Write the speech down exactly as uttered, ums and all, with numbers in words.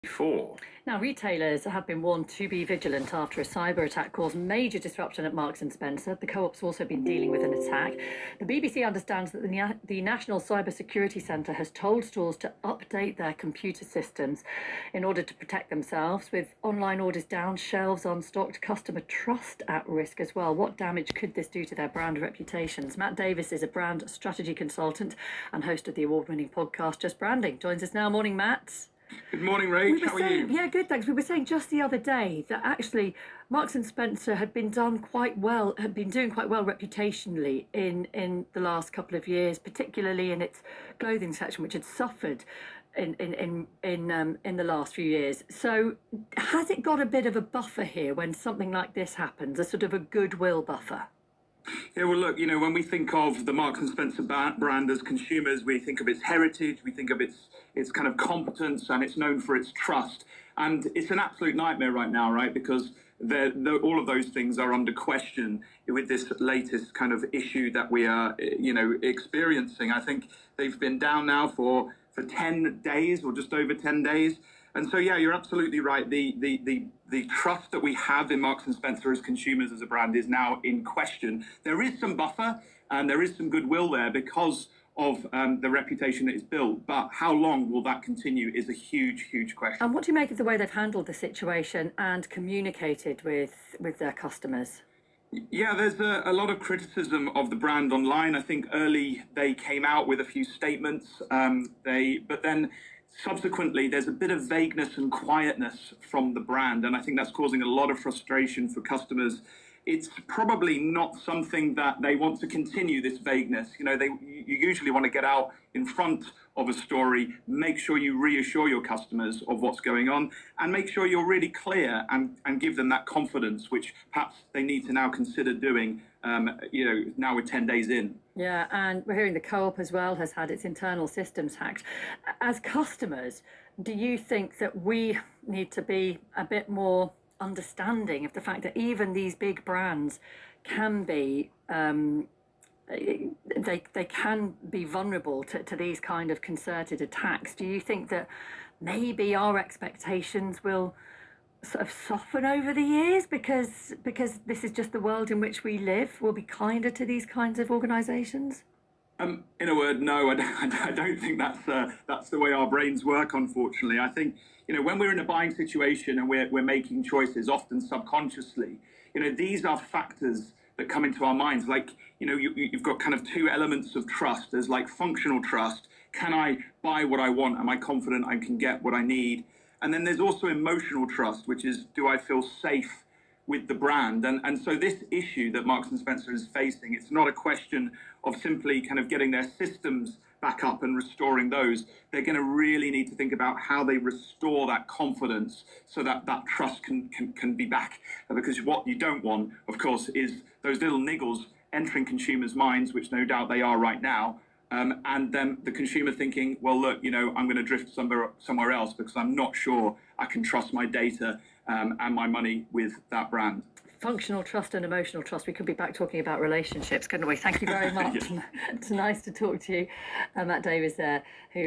Four. Now, retailers have been warned to be vigilant after a cyber attack caused major disruption at Marks and Spencer. The Co-op's also been dealing with an attack. The B B C understands that the, the National Cyber Security Centre has told stores to update their computer systems in order to protect themselves. With online orders down, shelves unstocked, customer trust at risk as well. What damage could this do to their brand reputations? Matt Davis is a brand strategy consultant and host of the award-winning podcast Just Branding. Joins us now. Morning, Matt. Good morning, Rach. We How are saying, you? Yeah, good, thanks. We were saying just the other day that actually Marks and Spencer had been done quite well, had been doing quite well reputationally in, in the last couple of years, particularly in its clothing section, which had suffered in in in in, um, in the last few years. So has it got a bit of a buffer here when something like this happens, a sort of a goodwill buffer? Yeah, well, look, you know, when we think of the Marks and Spencer brand as consumers, we think of its heritage, we think of its its kind of competence, and it's known for its trust. And it's an absolute nightmare right now, right? Because the, the, all of those things are under question with this latest kind of issue that we are, you know, experiencing. I think they've been down now for for ten days or just over ten days. And so, yeah, you're absolutely right. The, the the the trust that we have in Marks and Spencer as consumers as a brand is now in question. There is some buffer and there is some goodwill there because of um, the reputation that is built. But how long will that continue is a huge, huge question. And what do you make of the way they've handled the situation and communicated with, with their customers? Yeah, there's a, a lot of criticism of the brand online. I think early they came out with a few statements. Um, they, but then subsequently there's a bit of vagueness and quietness from the brand, and I think that's causing a lot of frustration for customers. It's probably not something that they want to continue, this vagueness. You know, they you usually want to get out in front of a story, make sure you reassure your customers of what's going on, and make sure you're really clear and, and give them that confidence, which perhaps they need to now consider doing, um, you know, now we're ten days in. Yeah, and we're hearing the Co-op as well has had its internal systems hacked. As customers, do you think that we need to be a bit more understanding of the fact that even these big brands can be um, they they can be vulnerable to, to these kind of concerted attacks? Do you think that maybe our expectations will sort of soften over the years because because this is just the world in which we live? We'll be kinder to these kinds of organisations? Um, in a word, no, I don't, I don't think that's uh, that's the way our brains work, unfortunately. I think, you know, when we're in a buying situation and we're, we're making choices, often subconsciously, you know, these are factors that come into our minds. Like, you know, you, you've got kind of two elements of trust. There's like functional trust. Can I buy what I want? Am I confident I can get what I need? And then there's also emotional trust, which is, do I feel safe with the brand? And and so this issue that Marks and Spencer is facing, it's not a question of simply kind of getting their systems back up and restoring those. They're going to really need to think about how they restore that confidence so that that trust can, can, can be back. Because what you don't want, of course, is those little niggles entering consumers' minds, which no doubt they are right now, Um, and then the consumer thinking, well, look, you know, I'm going to drift somewhere somewhere else because I'm not sure I can trust my data um, and my money with that brand. Functional trust and emotional trust. We could be back talking about relationships, couldn't we? Thank you very much. Yes. It's nice to talk to you, uh, Matt Davis there, who